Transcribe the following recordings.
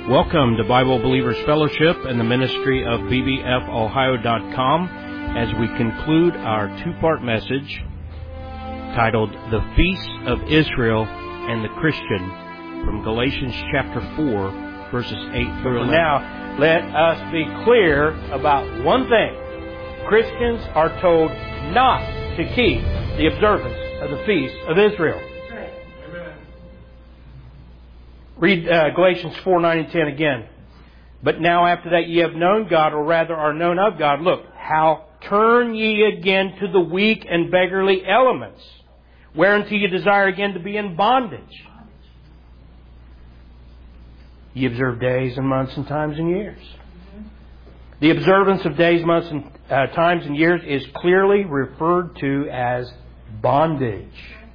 Welcome to Bible Believers Fellowship and the ministry of bbfohio.com as we conclude our two-part message titled The Feast of Israel and the Christian from Galatians chapter 4 verses 8 through 11. Now, let us be clear about one thing. Christians are told not to keep the observance of the Feast of Israel. Read Galatians 4, 9 and 10 again. But now after that ye have known God, or rather are known of God, look, how turn ye again to the weak and beggarly elements, whereunto ye desire again to be in bondage. Ye observe days and months and times and years. The observance of days, months, and times and years is clearly referred to as bondage.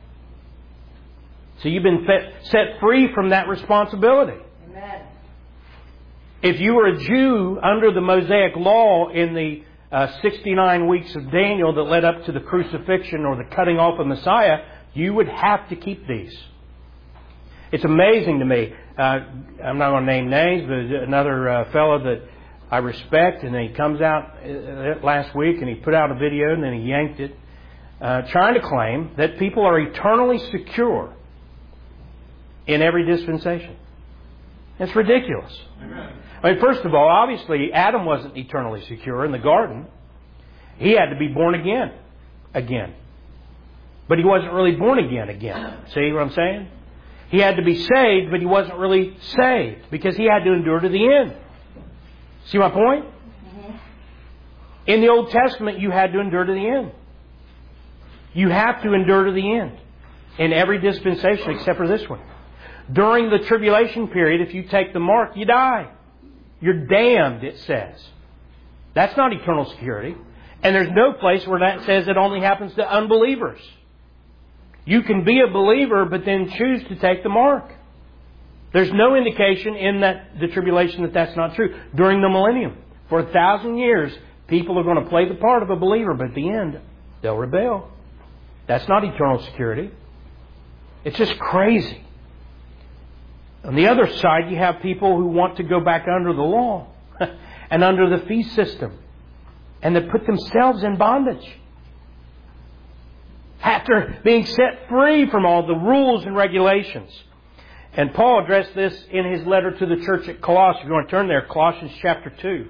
So you've been set free from that responsibility. Amen. If you were a Jew under the Mosaic Law in the 69 weeks of Daniel that led up to the crucifixion or the cutting off of Messiah, you would have to keep these. It's amazing to me. I'm not going to name names, but another fellow that I respect, and he comes out last week and he put out a video and then he yanked it, trying to claim that people are eternally secure in every dispensation. It's ridiculous. Amen. I mean, first of all, obviously, Adam wasn't eternally secure in the garden. He had to be born again. But he wasn't really born again. See what I'm saying? He had to be saved, but he wasn't really saved because he had to endure to the end. See my point? Mm-hmm. In the Old Testament, you had to endure to the end. You have to endure to the end in every dispensation except for this one. During the tribulation period, if you take the mark, you die. You're damned, it says. That's not eternal security. And there's no place where that says it only happens to unbelievers. You can be a believer, but then choose to take the mark. There's no indication in the tribulation that that's not true. During the millennium, for 1,000 years, people are going to play the part of a believer, but at the end, they'll rebel. That's not eternal security. It's just crazy. On the other side, you have people who want to go back under the law and under the feast system, and that put themselves in bondage after being set free from all the rules and regulations. And Paul addressed this in his letter to the church at Colossae. If you want to turn there, Colossians chapter 2.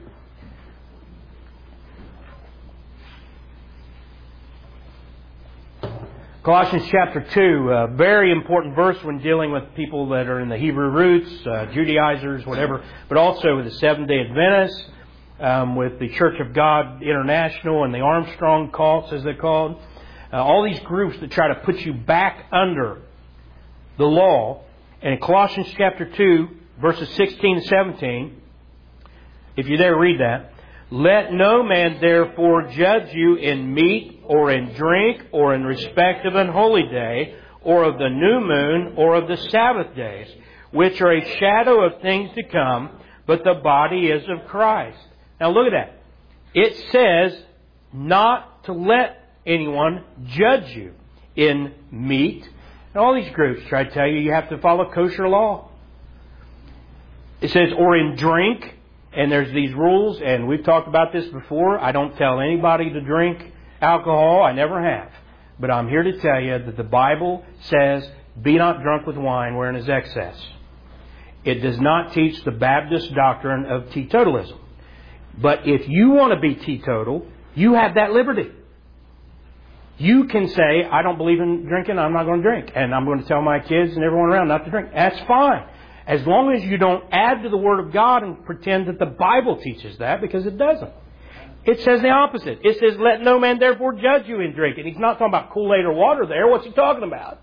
Colossians chapter 2, a very important verse when dealing with people that are in the Hebrew roots, Judaizers, whatever, but also with the Seventh-day Adventists, with the Church of God International and the Armstrong cults, as they're called. All these groups that try to put you back under the law. And in Colossians chapter 2, verses 16 and 17, if you're there, read that. Let no man therefore judge you in meat or in drink or in respect of an holy day or of the new moon or of the Sabbath days, which are a shadow of things to come, but the body is of Christ. Now look at that. It says not to let anyone judge you in meat. And all these groups try to tell you have to follow kosher law. It says, or in drink. And there's these rules, and we've talked about this before. I don't tell anybody to drink alcohol. I never have. But I'm here to tell you that the Bible says, be not drunk with wine wherein is excess. It does not teach the Baptist doctrine of teetotalism. But if you want to be teetotal, you have that liberty. You can say, I don't believe in drinking, I'm not going to drink. And I'm going to tell my kids and everyone around not to drink. That's fine. As long as you don't add to the Word of God and pretend that the Bible teaches that, because it doesn't. It says the opposite. It says, let no man therefore judge you in drinking. He's not talking about Kool-Aid or water there. What's he talking about?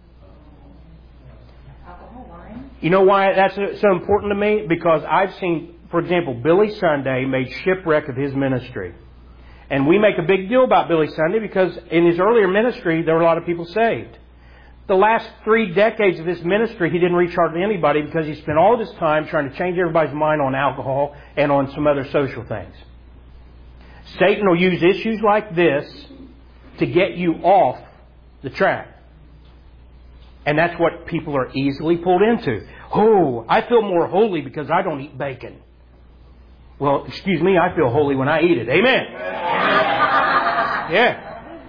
Alcohol, wine. You know why that's so important to me? Because I've seen, for example, Billy Sunday made shipwreck of his ministry. And we make a big deal about Billy Sunday because in his earlier ministry, there were a lot of people saved. The last 3 decades of his ministry, he didn't reach hardly anybody because he spent all of his time trying to change everybody's mind on alcohol and on some other social things. Satan will use issues like this to get you off the track. And that's what people are easily pulled into. Oh, I feel more holy because I don't eat bacon. Well, excuse me, I feel holy when I eat it. Amen. Yeah.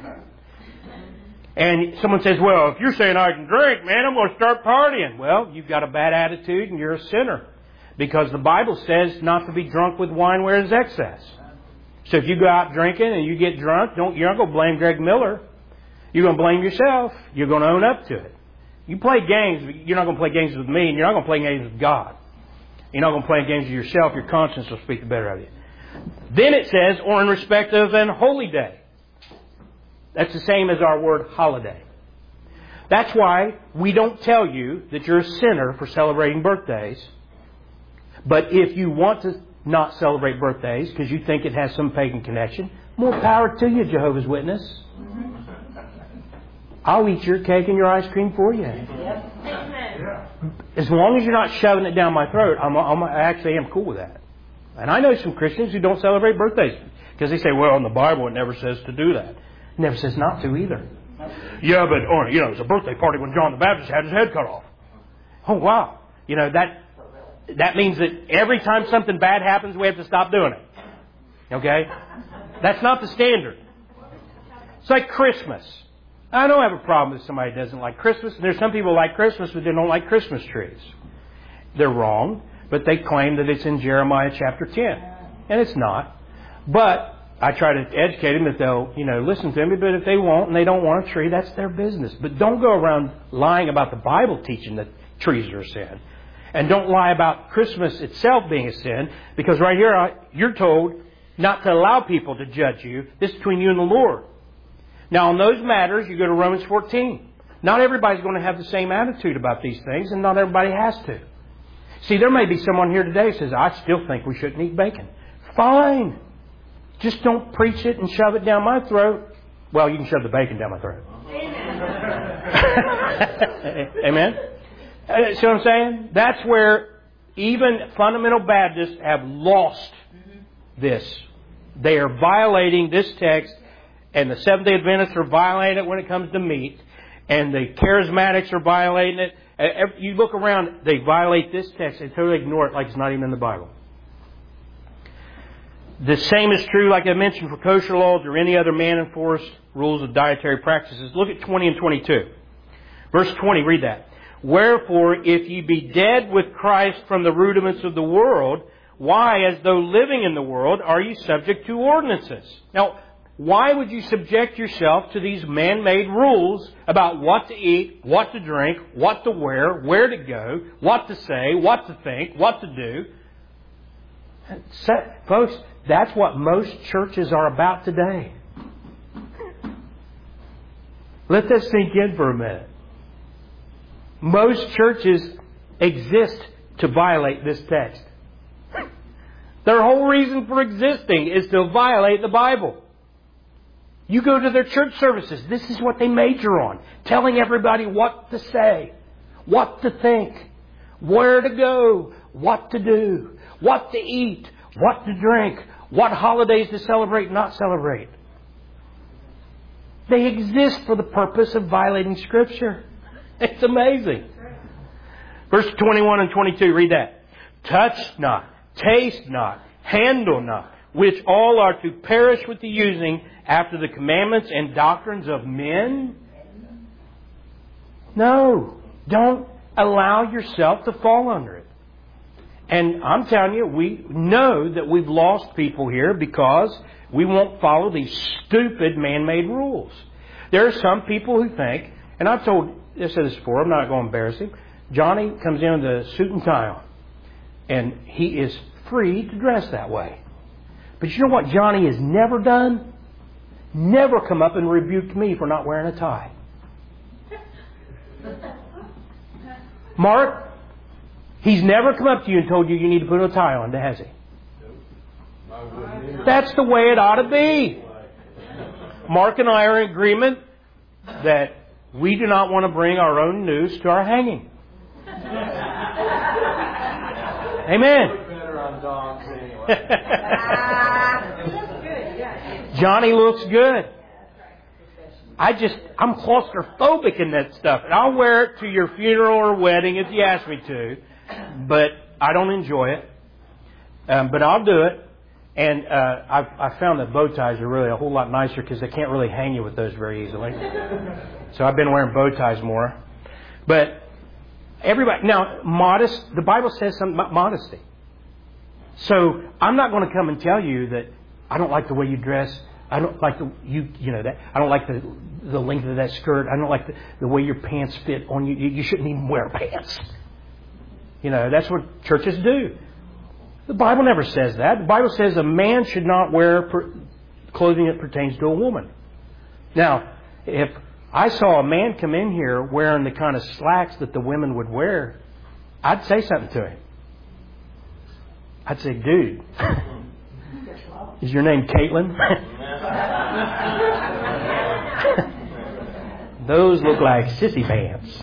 And someone says, well, if you're saying I can drink, man, I'm going to start partying. Well, you've got a bad attitude and you're a sinner. Because the Bible says not to be drunk with wine where there's excess. So if you go out drinking and you get drunk, you're not going to blame Greg Miller. You're going to blame yourself. You're going to own up to it. You play games, but you're not going to play games with me, and you're not going to play games with God. You're not going to play games with yourself. Your conscience will speak the better of you. Then it says, or in respect of an holy day. That's the same as our word holiday. That's why we don't tell you that you're a sinner for celebrating birthdays. But if you want to not celebrate birthdays because you think it has some pagan connection, more power to you, Jehovah's Witness. I'll eat your cake and your ice cream for you. As long as you're not shoving it down my throat, I actually am cool with that. And I know some Christians who don't celebrate birthdays because they say, well, in the Bible it never says to do that. It never says not to either. Yeah, but it was a birthday party when John the Baptist had his head cut off. Oh, wow. That means that every time something bad happens, we have to stop doing it. Okay? That's not the standard. It's like Christmas. I don't have a problem if somebody doesn't like Christmas. There's some people who like Christmas, but they don't like Christmas trees. They're wrong, but they claim that it's in Jeremiah chapter 10. And it's not. But I try to educate them that they'll, listen to me, but if they won't and they don't want a tree, that's their business. But don't go around lying about the Bible teaching that trees are a sin. And don't lie about Christmas itself being a sin, because right here you're told not to allow people to judge you. This is between you and the Lord. Now, on those matters, you go to Romans 14. Not everybody's going to have the same attitude about these things, and not everybody has to. See, there may be someone here today who says, I still think we shouldn't eat bacon. Fine. Just don't preach it and shove it down my throat. Well, you can shove the bacon down my throat. Amen? See what I'm saying? That's where even fundamental Baptists have lost this. They are violating this text, and the Seventh-day Adventists are violating it when it comes to meat, and the Charismatics are violating it. You look around, they violate this text. They totally ignore it like it's not even in the Bible. The same is true, like I mentioned, for kosher laws or any other man-enforced rules of dietary practices. Look at 20 and 22. Verse 20, read that. Wherefore, if ye be dead with Christ from the rudiments of the world, why, as though living in the world, are ye subject to ordinances? Now, why would you subject yourself to these man-made rules about what to eat, what to drink, what to wear, where to go, what to say, what to think, what to do? Folks, that's what most churches are about today. Let this sink in for a minute. Most churches exist to violate this text. Their whole reason for existing is to violate the Bible. You go to their church services, this is what they major on. Telling everybody what to say, what to think, where to go, what to do, what to eat, what to drink, what holidays to celebrate and not celebrate. They exist for the purpose of violating Scripture. It's amazing. Verse 21 and 22, read that. Touch not, taste not, handle not, which all are to perish with the using after the commandments and doctrines of men? No, don't allow yourself to fall under it. And I'm telling you, we know that we've lost people here because we won't follow these stupid man-made rules. There are some people who think, and I've said this before, I'm not going to embarrass him. Johnny comes in with a suit and tie on, and he is free to dress that way. But you know what Johnny has never done? Never come up and rebuked me for not wearing a tie. Mark, he's never come up to you and told you need to put a tie on, has he? That's the way it ought to be. Mark and I are in agreement that we do not want to bring our own noose to our hanging. Amen. Johnny looks good. I'm claustrophobic in that stuff. And I'll wear it to your funeral or wedding if you ask me to. But I don't enjoy it. But I'll do it. And I found that bow ties are really a whole lot nicer because they can't really hang you with those very easily. So I've been wearing bow ties more. But everybody, now, the Bible says something about modesty. So I'm not going to come and tell you that I don't like the way you dress. I don't like that. I don't like the length of that skirt. I don't like the way your pants fit on you. You shouldn't even wear pants. That's what churches do. The Bible never says that. The Bible says a man should not wear clothing that pertains to a woman. Now, if I saw a man come in here wearing the kind of slacks that the women would wear, I'd say something to him. I'd say, dude, is your name Caitlin? Those look like sissy pants.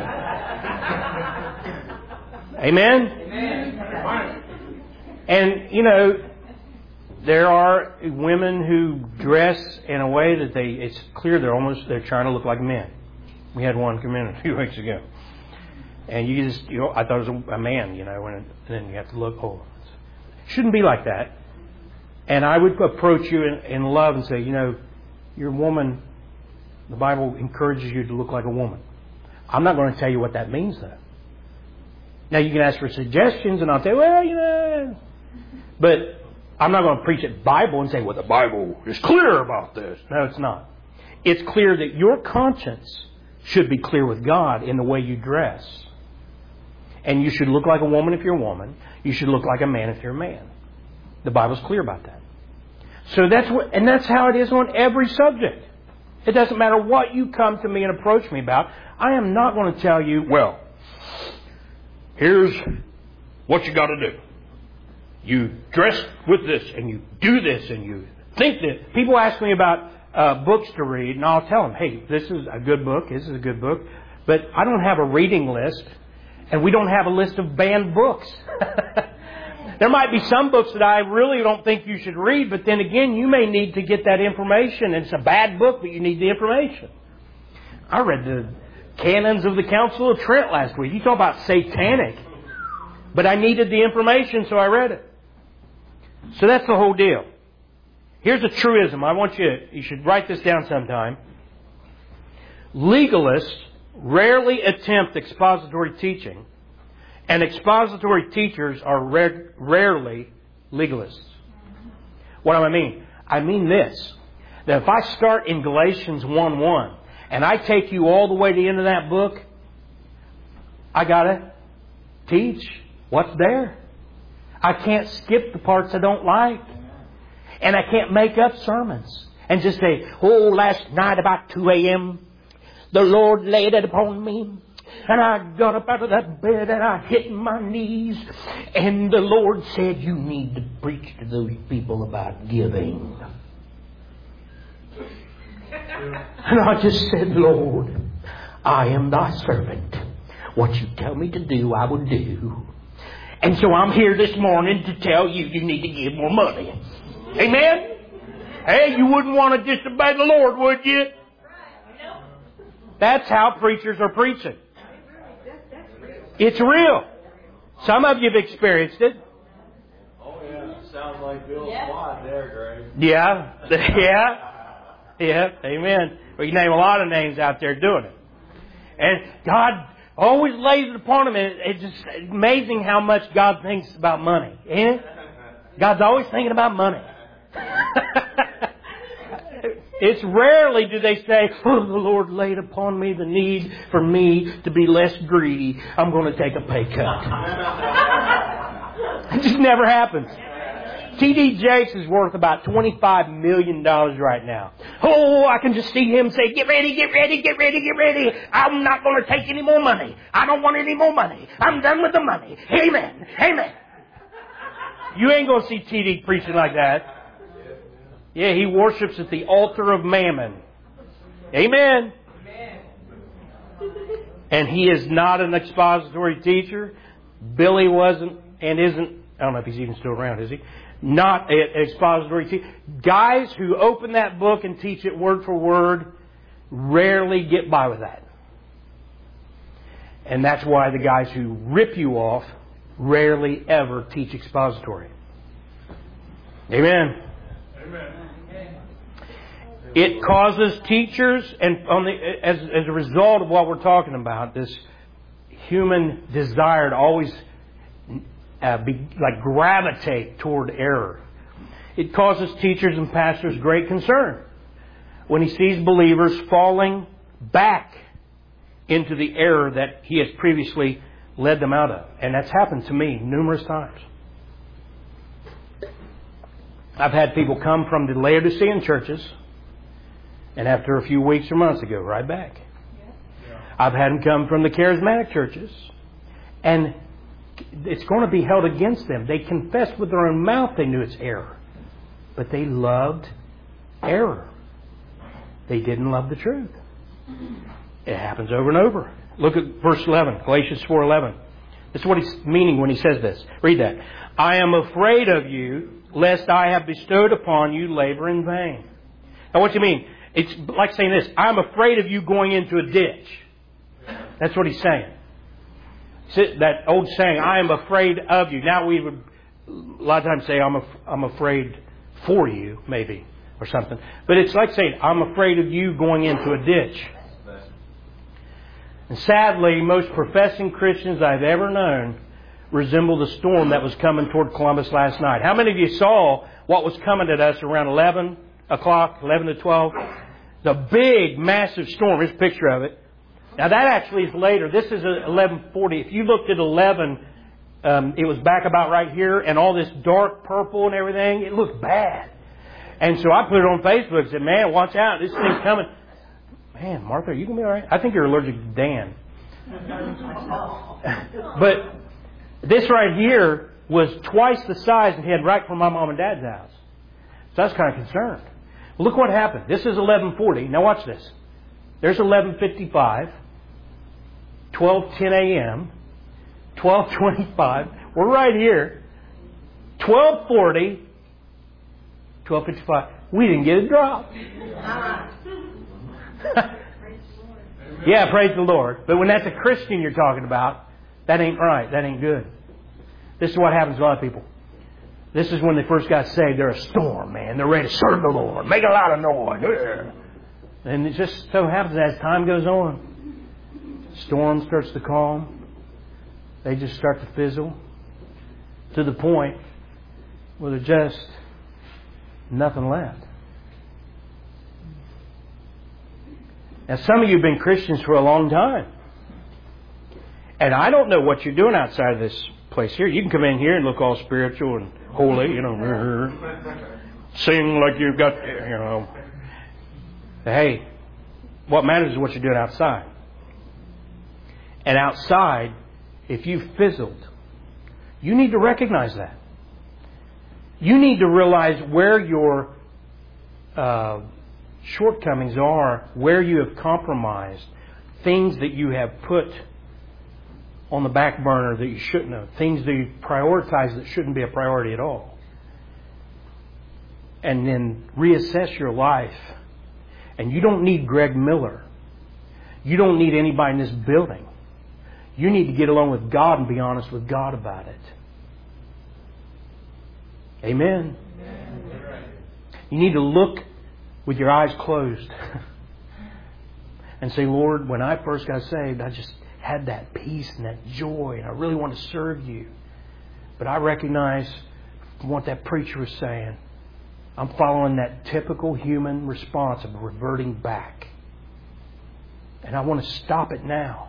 Amen? Amen. And, there are women who dress in a way that it's clear they're trying to look like men. We had one come in a few weeks ago. And I thought it was a man, and then you have to look, shouldn't be like that. And I would approach you in love and say, you're a woman. The Bible encourages you to look like a woman. I'm not going to tell you what that means, though. Now, you can ask for suggestions, and I'll say, but I'm not going to preach a Bible and say, the Bible is clear about this. No, it's not. It's clear that your conscience should be clear with God in the way you dress. And you should look like a woman if you're a woman. You should look like a man if you're a man. The Bible's clear about that. So that's how it is on every subject. It doesn't matter what you come to me and approach me about. I am not going to tell you, here's what you got to do. You dress with this, and you do this, and you think that. People ask me about books to read, and I'll tell them, hey, this is a good book, this is a good book. But I don't have a reading list, and we don't have a list of banned books. There might be some books that I really don't think you should read, but then again, you may need to get that information. It's a bad book, but you need the information. I read the Canons of the Council of Trent last week. You talk about satanic. But I needed the information, so I read it. So that's the whole deal. Here's a truism. You should write this down sometime. Legalists rarely attempt expository teaching, and expository teachers are rarely legalists. What do I mean? I mean this, that if I start in Galatians 1:1 and I take you all the way to the end of that book, I got to teach what's there. I can't skip the parts I don't like. And I can't make up sermons and just say, last night about 2 a.m., the Lord laid it upon me. And I got up out of that bed and I hit my knees. And the Lord said, you need to preach to those people about giving. And I just said, Lord, I am thy servant. What you tell me to do, I will do. And so I'm here this morning to tell you need to give more money. Amen? Hey, you wouldn't want to disobey the Lord, would you? That's how preachers are preaching. It's real. Some of you have experienced it. Oh, yeah. Sounds like Bill's squad there, Greg. Yeah. Yeah. Amen. We can name a lot of names out there doing it. And God always lays it upon them. It's just amazing how much God thinks about money. Ain't it? God's always thinking about money. It's rarely do they say, the Lord laid upon me the need for me to be less greedy. I'm going to take a pay cut. It just never happens. T.D. Jakes is worth about $25 million right now. I can just see him say, get ready, get ready, get ready, get ready. I'm not going to take any more money. I don't want any more money. I'm done with the money. Amen. Amen. You ain't going to see T.D. preaching like that. Yeah, he worships at the altar of mammon. Amen. And he is not an expository teacher. Billy wasn't and isn't. I don't know if he's even still around, is he? Not an expository teacher. Guys who open that book and teach it word for word rarely get by with that. And that's why the guys who rip you off rarely ever teach expository. Amen. Amen. It causes teachers, and as a result of what we're talking about, this human desire to always gravitate toward error. It causes teachers and pastors great concern when he sees believers falling back into the error that he has previously led them out of. And that's happened to me numerous times. I've had people come from the Laodicean churches, and after a few weeks or months, they go right back. I've had them come from the charismatic churches, and it's going to be held against them. They confessed with their own mouth they knew it's error, but they loved error. They didn't love the truth. It happens over and over. Look at verse 11, Galatians 4:11. This is what he's meaning when he says this. Read that. I am afraid of you, lest I have bestowed upon you labor in vain. Now what do you mean? It's like saying this. I'm afraid of you going into a ditch. That's what he's saying. That old saying, I am afraid of you. Now we would a lot of times say, I'm afraid for you, maybe, or something. But it's like saying, I'm afraid of you going into a ditch. And sadly, most professing Christians I've ever known resemble the storm that was coming toward Columbus last night. How many of you saw what was coming at us around 11 o'clock, 11 to 12? The big, massive storm. Here's a picture of it. Now that actually is later. This is 11:40. If you looked at 11, it was back about right here, and all this dark purple and everything. It looked bad. And so I put it on Facebook and said, man, watch out. This thing's coming. Man, Martha, are you going to be all right? I think you're allergic to Dan. But this right here was twice the size and head right from my mom and dad's house. So I was kind of concerned. Look what happened. This is 11:40. Now watch this. There's 11:55, 12:10 a.m., 12:25. We're right here. 12:40, 12:55. We didn't get a drop. Yeah, praise the Lord. But when that's a Christian you're talking about, that ain't right. That ain't good. This is what happens to a lot of people. This is when they first got saved. They're a storm, man. They're ready to serve the Lord. Make a lot of noise. And it just so happens as time goes on, storm starts to calm. They just start to fizzle to the point where there's just nothing left. Now, some of you have been Christians for a long time. And I don't know what you're doing outside of this place here. You can come in here and look all spiritual and holy, sing like you've got, Hey, what matters is what you're doing outside. And outside, if you've fizzled, you need to recognize that. You need to realize where your shortcomings are, where you have compromised, things that you have put on the back burner that you shouldn't have, things that you prioritize that shouldn't be a priority at all. And then reassess your life. And you don't need Greg Miller. You don't need anybody in this building. You need to get along with God and be honest with God about it. Amen. You need to look with your eyes closed and say, Lord, when I first got saved, I just had that peace and that joy, and I really want to serve you. But I recognize what that preacher was saying. I'm following that typical human response of reverting back. And I want to stop it now.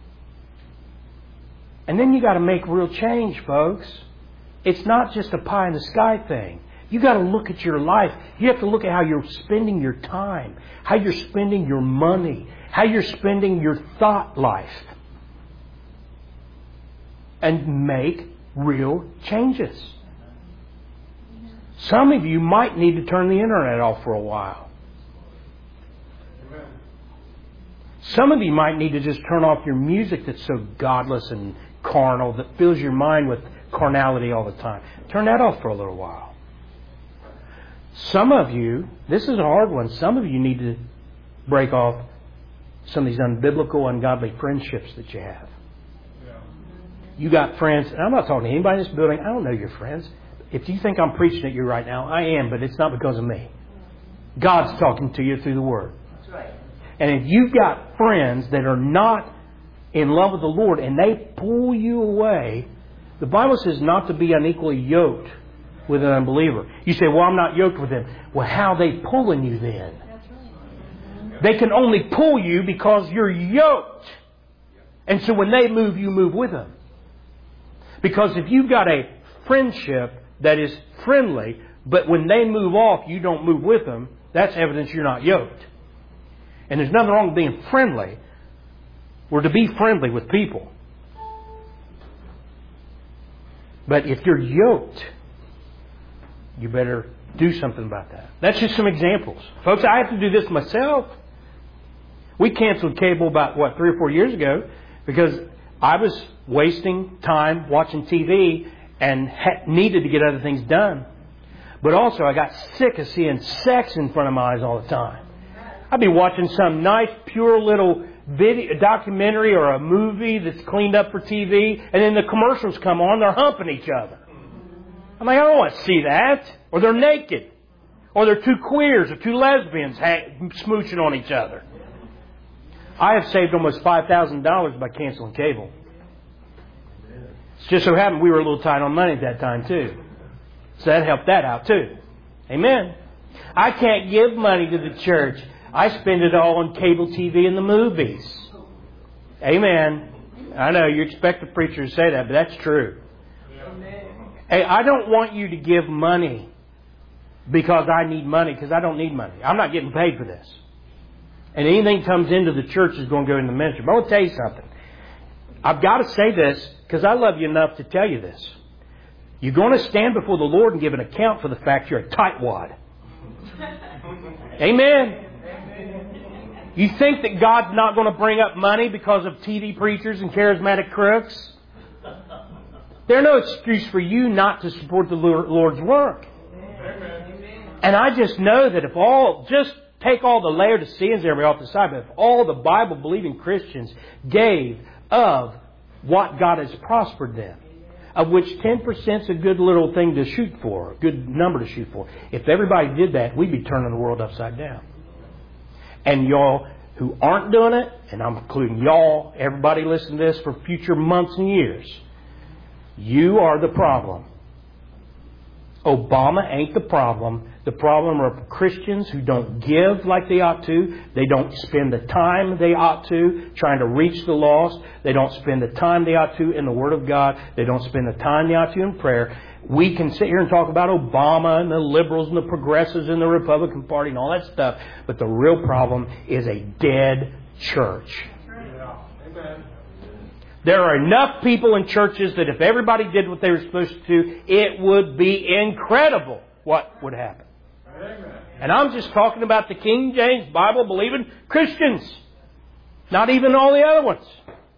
And then you got to make real change, folks. It's not just a pie in the sky thing. You got to look at your life. You have to look at how you're spending your time, how you're spending your money, how you're spending your thought life. And make real changes. Some of you might need to turn the internet off for a while. Some of you might need to just turn off your music that's so godless and carnal, that fills your mind with carnality all the time. Turn that off for a little while. Some of you, this is a hard one, some of you need to break off some of these unbiblical, ungodly friendships that you have. You got friends, and I'm not talking to anybody in this building. I don't know your friends. If you think I'm preaching at you right now, I am, but it's not because of me. God's talking to you through the Word. That's right. And if you've got friends that are not in love with the Lord and they pull you away, the Bible says not to be unequally yoked with an unbeliever. You say, well, I'm not yoked with them. Well, how are they pulling you then? They can only pull you because you're yoked. And so when they move, you move with them. Because if you've got a friendship that is friendly, but when they move off, you don't move with them, that's evidence you're not yoked. And there's nothing wrong with being friendly. We're to be friendly with people. But if you're yoked, you better do something about that. That's just some examples. Folks, I have to do this myself. We canceled cable about, 3 or 4 years ago because I was wasting time watching TV and needed to get other things done. But also I got sick of seeing sex in front of my eyes all the time. I'd be watching some nice, pure little video, documentary or a movie that's cleaned up for TV, and then the commercials come on, they're humping each other. I'm like, I don't want to see that. Or they're naked. Or they're two queers or two lesbians smooching on each other. I have saved almost $5,000 by canceling cable. It's just so happened we were a little tight on money at that time too. So that helped that out too. Amen. I can't give money to the church. I spend it all on cable TV and the movies. Amen. I know you expect the preacher to say that, but that's true. Hey, I don't want you to give money because I need money, because I don't need money. I'm not getting paid for this. And anything that comes into the church is going to go in the ministry. But I want to tell you something. I've got to say this because I love you enough to tell you this. You're going to stand before the Lord and give an account for the fact you're a tightwad. Amen. You think that God's not going to bring up money because of TV preachers and charismatic crooks? There's no excuse for you not to support the Lord's work. And I just know that just take all the layered sins there off the side, but if all the Bible-believing Christians gave of what God has prospered them, of which 10% is a good little thing to shoot for, a good number to shoot for. If everybody did that, we'd be turning the world upside down. And y'all who aren't doing it, and I'm including y'all, everybody listen to this for future months and years, you are the problem. Obama ain't the problem. The problem are Christians who don't give like they ought to. They don't spend the time they ought to trying to reach the lost. They don't spend the time they ought to in the Word of God. They don't spend the time they ought to in prayer. We can sit here and talk about Obama and the liberals and the progressives and the Republican Party and all that stuff. But the real problem is a dead church. Amen. There are enough people in churches that if everybody did what they were supposed to do, it would be incredible what would happen. Amen. And I'm just talking about the King James Bible-believing Christians. Not even all the other ones.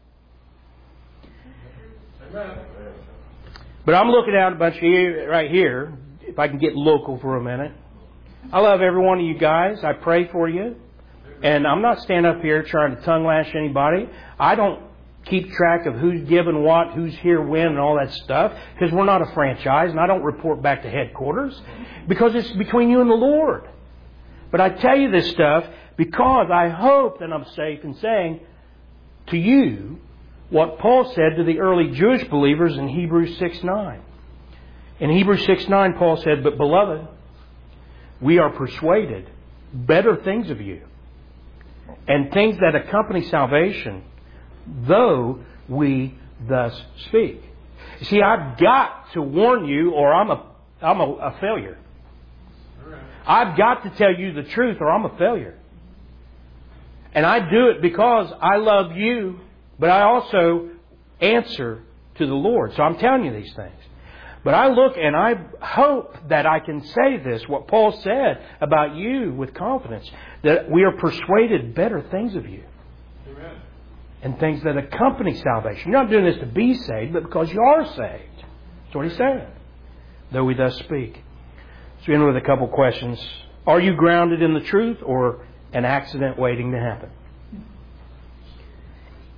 Amen. But I'm looking at a bunch of you right here, if I can get local for a minute. I love every one of you guys. I pray for you. And I'm not standing up here trying to tongue lash anybody. I don't keep track of who's given what, who's here when, and all that stuff, because we're not a franchise, and I don't report back to headquarters, because it's between you and the Lord. But I tell you this stuff because I hope that I'm safe in saying to you what Paul said to the early Jewish believers in Hebrews 6:9. In Hebrews 6:9, Paul said, "But beloved, we are persuaded better things of you, and things that accompany salvation, though we thus speak." You see, I've got to warn you, or I'm a failure. I've got to tell you the truth, or I'm a failure. And I do it because I love you, but I also answer to the Lord. So I'm telling you these things. But I look and I hope that I can say this, what Paul said about you with confidence, that we are persuaded better things of you. Amen. And things that accompany salvation. You're not doing this to be saved, but because you are saved. That's what he's saying. Though we thus speak. So we end with a couple questions. Are you grounded in the truth or an accident waiting to happen?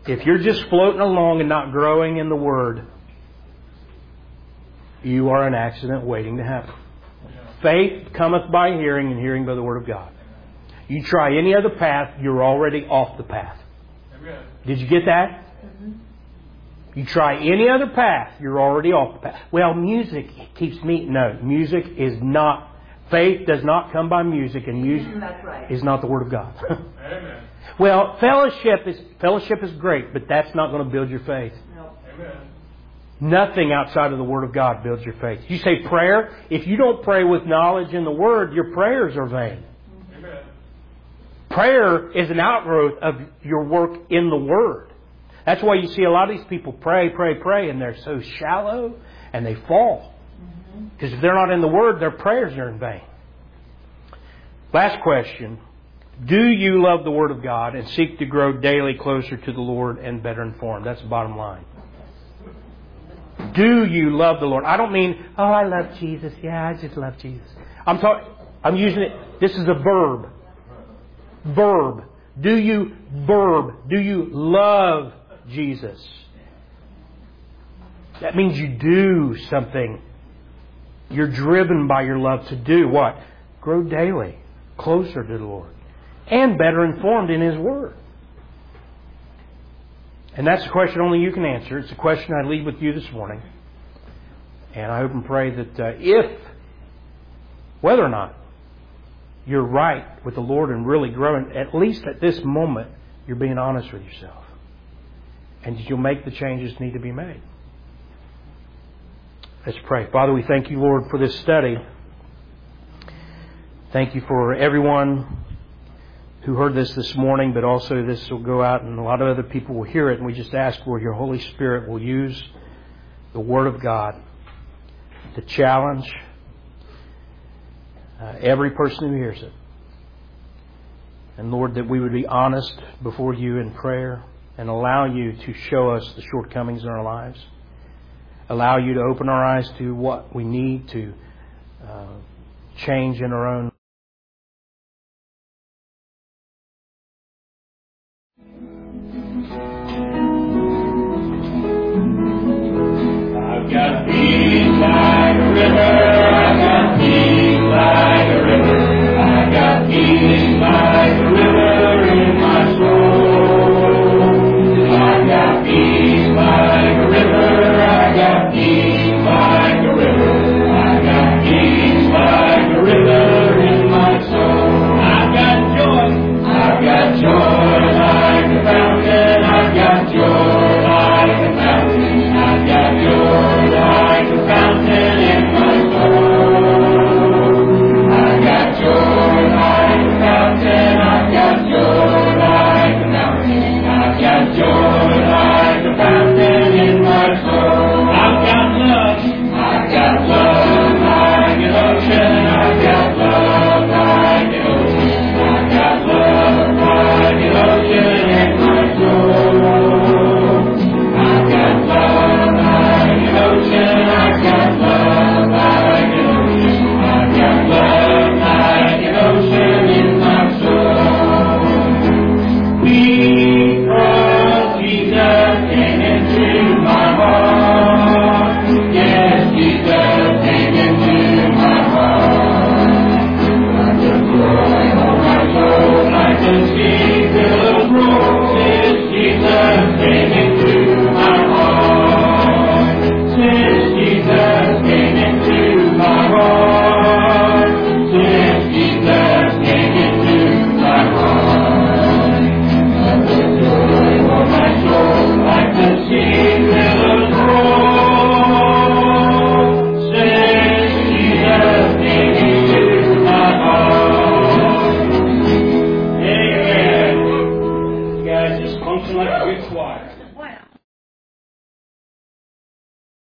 If you're just floating along and not growing in the Word, you are an accident waiting to happen. Faith cometh by hearing, and hearing by the Word of God. You try any other path, you're already off the path. Did you get that? You try any other path, you're already off the path. Well, music keeps me... No, music is not... Faith does not come by music, and music is not the Word of God. Amen. Well, fellowship is great, but that's not going to build your faith. No. Amen. Nothing outside of the Word of God builds your faith. You say prayer. If you don't pray with knowledge in the Word, your prayers are vain. Amen. Prayer is an outgrowth of your work in the Word. That's why you see a lot of these people pray, and they're so shallow, and they fall. Because if they're not in the Word, their prayers are in vain. Last question. Do you love the Word of God and seek to grow daily closer to the Lord and better informed? That's the bottom line. Do you love the Lord? I don't mean, oh, I love Jesus. Yeah, I just love Jesus. I'm using it. This is a verb. Verb. Do you love Jesus? That means you do something. You're driven by your love to do what? Grow daily closer to the Lord and better informed in His Word. And that's a question only you can answer. It's a question I leave with you this morning. And I hope and pray that whether or not you're right with the Lord and really growing, at least at this moment, you're being honest with yourself. And you'll make the changes that need to be made. Let's pray. Father, we thank you, Lord, for this study. Thank you for everyone who heard this morning, but also this will go out and a lot of other people will hear it. And we just ask, Lord, your Holy Spirit will use the Word of God to challenge every person who hears it. And Lord, that we would be honest before you in prayer and allow you to show us the shortcomings in our lives. Allow you to open our eyes to what we need to change in our own. I've got peace like a river. I've got peace like a river. I've got peace like a river in my soul. I've got peace like a river. I've got peace.